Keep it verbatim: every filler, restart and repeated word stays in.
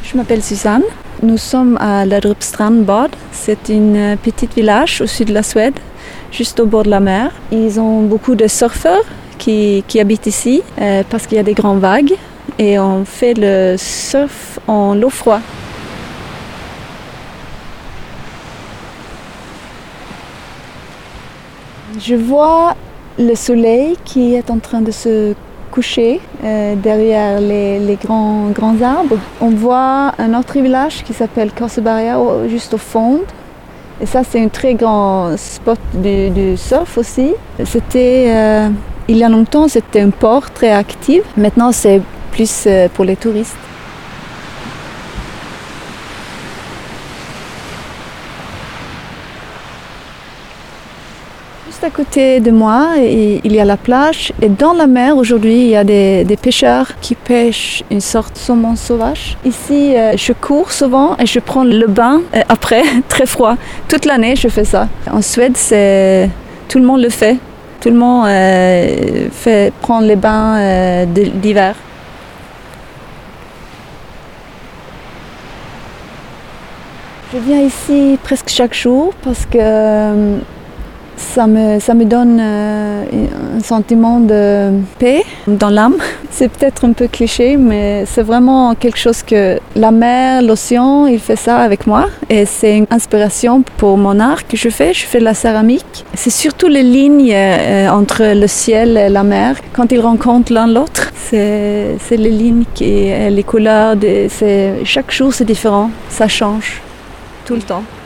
Je m'appelle Suzanne. Nous sommes à Lahdrup Strandbad. C'est un petit village au sud de la Suède, juste au bord de la mer. Ils ont beaucoup de surfeurs qui, qui habitent ici euh, parce qu'il y a des grandes vagues et on fait le surf en l'eau froide. Je vois le soleil qui est en train de se coucher euh, derrière les, les grands, grands arbres. On voit un autre village qui s'appelle Korseberga juste au fond. Et ça, c'est un très grand spot du, du surf aussi. C'était, euh, il y a longtemps, c'était un port très actif. Maintenant, c'est plus euh, pour les touristes. Juste à côté de moi, il y a la plage et dans la mer aujourd'hui, il y a des, des pêcheurs qui pêchent une sorte de saumon sauvage. Ici, je cours souvent et je prends le bain après, très froid. Toute l'année, je fais ça. En Suède, c'est... tout le monde le fait. Tout le monde euh, fait prendre les bains euh, d'hiver. Je viens ici presque chaque jour parce que euh, Ça me, ça me donne euh, un sentiment de paix dans l'âme. C'est peut-être un peu cliché, mais c'est vraiment quelque chose que la mer, l'océan, il fait ça avec moi. Et c'est une inspiration pour mon art que je fais. Je fais de la céramique. C'est surtout les lignes euh, entre le ciel et la mer. Quand ils rencontrent l'un l'autre, c'est, c'est les lignes et les couleurs. De, c'est, chaque jour, c'est différent. Ça change tout le temps.